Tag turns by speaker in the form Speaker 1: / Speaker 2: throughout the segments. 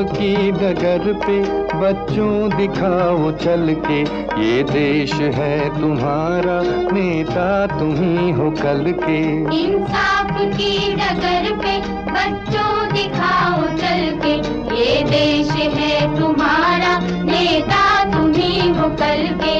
Speaker 1: की डगर पे बच्चों दिखाओ चल के, ये देश है तुम्हारा, नेता तुम ही हो कल के।
Speaker 2: इंसाफ की डगर पे बच्चों दिखाओ चल के, ये देश है तुम्हारा, नेता तुम ही हो कल के।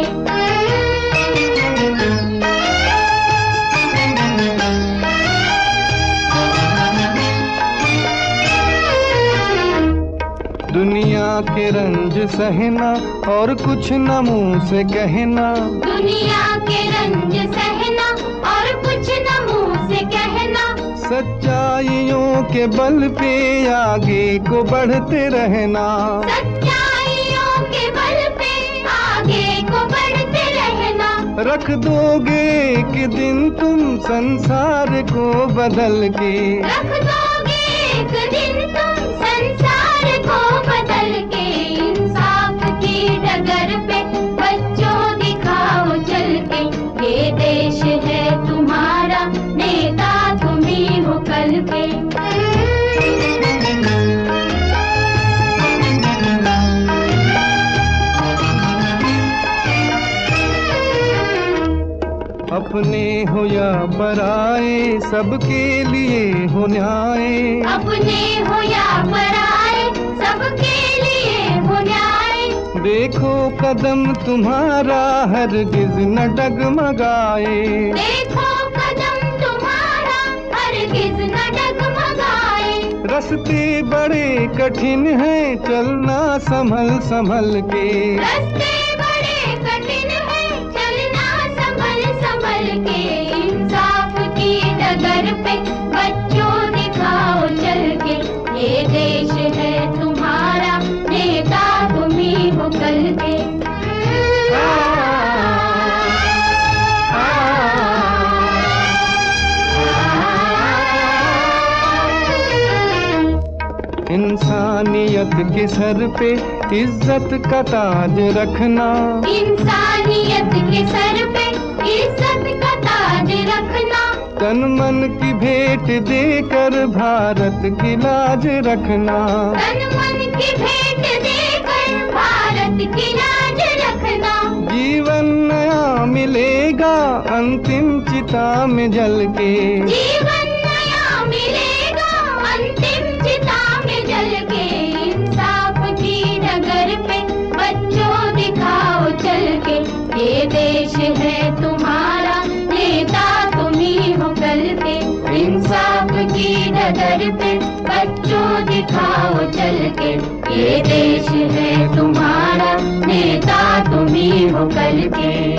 Speaker 1: दुनिया के रंज सहना और कुछ न मुंह से कहना,
Speaker 2: दुनिया के रंज सहना और कुछ न मुंह से कहना,
Speaker 1: सच्चाइयों के बल पे आगे को बढ़ते रहना,
Speaker 2: सच्चाइयों के बल पे आगे को बढ़ते रहना।
Speaker 1: रख दोगे एक दिन तुम संसार को बदल के,
Speaker 2: रख दोगे एक दिन तुम संसार को बदल के। इंसाफ की डगर पे बच्चों दिखाओ चल के, ये देश है तुम्हारा, नेता तुम ही हो कल के।
Speaker 1: अपने हो या पराए सबके लिए हो न्याय,
Speaker 2: अपने हो या पराए सबके लिए हो न्याय।
Speaker 1: देखो कदम तुम्हारा हरगिज न डगमगाए,
Speaker 2: देखो कदम तुम्हारा हरगिज न डगमगाए।
Speaker 1: रास्ते बड़े कठिन हैं चलना संभल संभल के,
Speaker 2: रास्ते बड़े कठिन हैं चलना संभल संभल के। इंसाफ की डगर पे बच्चों दिखाओ चल के, ये देश है तुम्हारा, नेता तुम ही हो कल के।
Speaker 1: इंसानियत के सर पे इज्जत का ताज रखना,
Speaker 2: इंसानियत के सर पे इज्जत का ताज रखना।
Speaker 1: तन मन की भेंट देकर भारत की लाज रखना,
Speaker 2: तन मन की भेंट देकर भारत की लाज रखना।
Speaker 1: जीवन नया मिलेगा अंतिम चिता में जल के,
Speaker 2: जीवन नया मिलेगा अंतिम चिता में जल के। इंसाफ की डगर पे बच्चों दिखाओ चल के, ये देश है तुम्हारा, नेता तुम ही हो कल के। इंसाफ की डगर पे बच्चों दिखाओ चल के, ये देश है तुम्हारा, नेता तुम ही हो कल के।